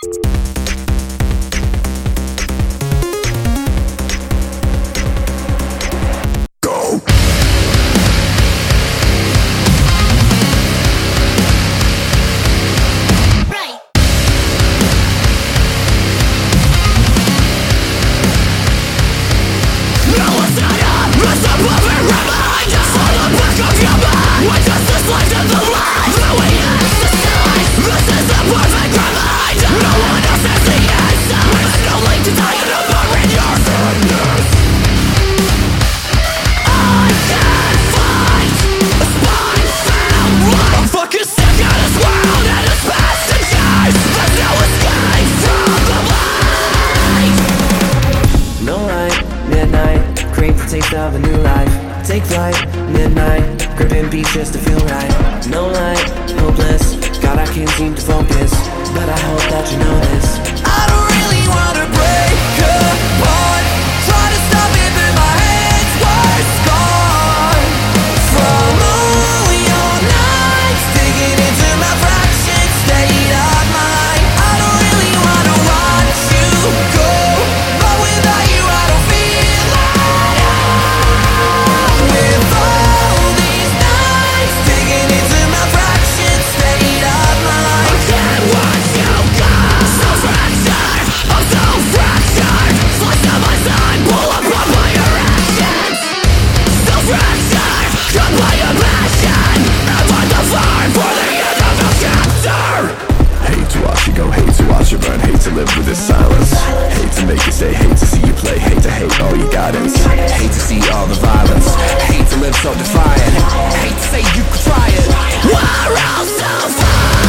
Taste of a new life. Take flight, midnight, gripping beats just to feel right. No light, hopeless, God I can't seem to focus, but I hope that you notice. I don't really wanna break apart, try to stop it but my head's worse gone. From all your nights, digging into my fractured state of mind. I don't really wanna watch you go, but without you I don't feel like with all these nights, digging into my fractured state of mind. I can't watch you go. So fractured, I'm so fractured. Slice of my side, pull apart by your actions. So fractured, cut by your passion. And find the fire for the end of the chapter. Hate to watch you go, hate to watch you burn, hate to live with this silence. Hate to make you stay, hate to see you play, hate to hate all your guidance. Hate to see all the violence, hate to live so defiant. Hate to say you could try it. We're all so far.